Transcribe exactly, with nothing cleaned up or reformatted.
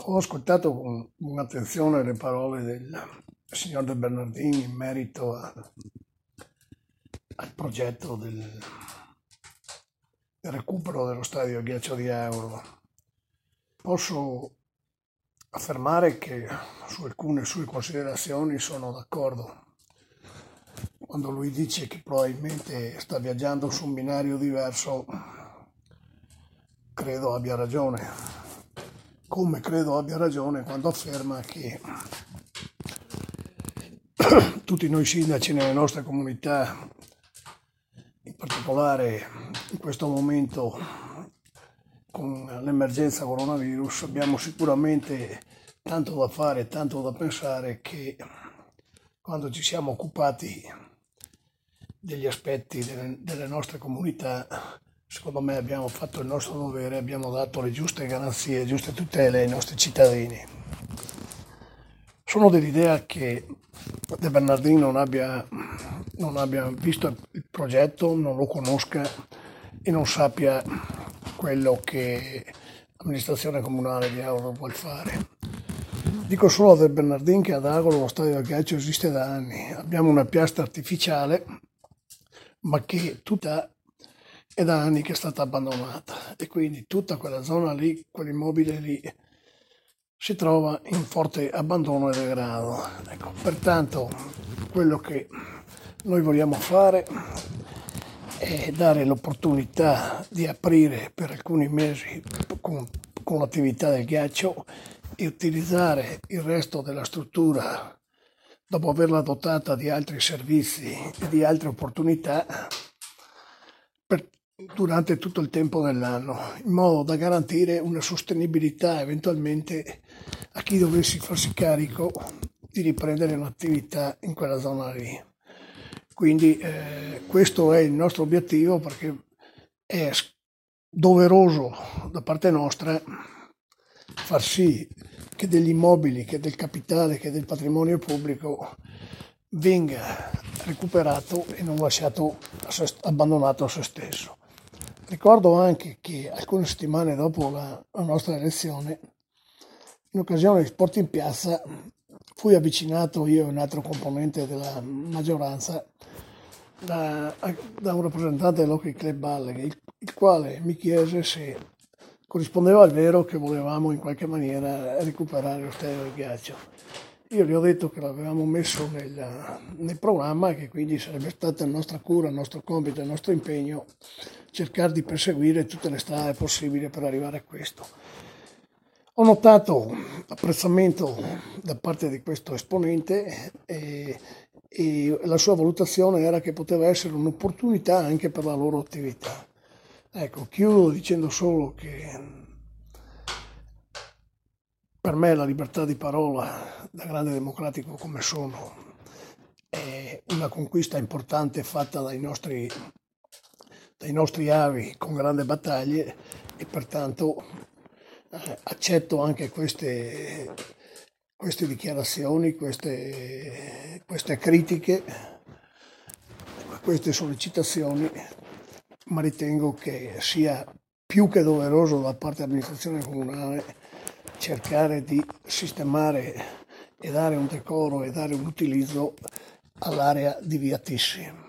Ho ascoltato con, con attenzione le parole del signor De Bernardini in merito a- al progetto del, del recupero dello stadio Ghiaccio di Euro. Posso affermare che su alcune sue considerazioni sono d'accordo. Quando lui dice che probabilmente sta viaggiando su un binario diverso, credo abbia ragione. Come credo abbia ragione quando afferma che tutti noi sindaci nelle nostre comunità, in particolare in questo momento con l'emergenza coronavirus, abbiamo sicuramente tanto da fare, tanto da pensare, che quando ci siamo occupati degli aspetti delle, delle nostre comunità, secondo me abbiamo fatto il nostro dovere, abbiamo dato le giuste garanzie, le giuste tutele ai nostri cittadini. Sono dell'idea che De Bernardini non abbia, non abbia visto il progetto, non lo conosca e non sappia quello che l'amministrazione comunale di Agolo vuol fare. Dico solo a De Bernardini che ad Agolo lo stadio del ghiaccio esiste da anni. Abbiamo una piastra artificiale, ma che tutta è da anni che è stata abbandonata, e quindi tutta quella zona lì, quell'immobile lì, si trova in forte abbandono e degrado. Ecco, pertanto quello che noi vogliamo fare è dare l'opportunità di aprire per alcuni mesi con, con l'attività del ghiaccio e utilizzare il resto della struttura, dopo averla dotata di altri servizi e di altre opportunità, per, durante tutto il tempo dell'anno, in modo da garantire una sostenibilità eventualmente a chi dovesse farsi carico di riprendere un'attività in quella zona lì. Quindi eh, questo è il nostro obiettivo, perché è doveroso da parte nostra far sì che degli immobili, che del capitale, che del patrimonio pubblico venga recuperato e non lasciato abbandonato a se stesso. Ricordo anche che alcune settimane dopo la, la nostra elezione, in occasione di Sport in Piazza, fui avvicinato io e un altro componente della maggioranza da, da un rappresentante dell'Hockey Club Balleghe, il, il quale mi chiese se corrispondeva al vero che volevamo in qualche maniera recuperare lo stadio del ghiaccio. Io gli ho detto che l'avevamo messo nel, nel programma e che quindi sarebbe stata la nostra cura, il nostro compito, il nostro impegno cercare di perseguire tutte le strade possibili per arrivare a questo. Ho notato apprezzamento da parte di questo esponente e, e la sua valutazione era che poteva essere un'opportunità anche per la loro attività. Ecco, chiudo dicendo solo che per me la libertà di parola, da grande democratico come sono, è una conquista importante fatta dai nostri, dai nostri avi con grandi battaglie, e pertanto eh, accetto anche queste, queste dichiarazioni, queste, queste critiche, queste sollecitazioni, ma ritengo che sia più che doveroso da parte dell'amministrazione comunale cercare di sistemare e dare un decoro e dare un utilizzo all'area di via Tissi.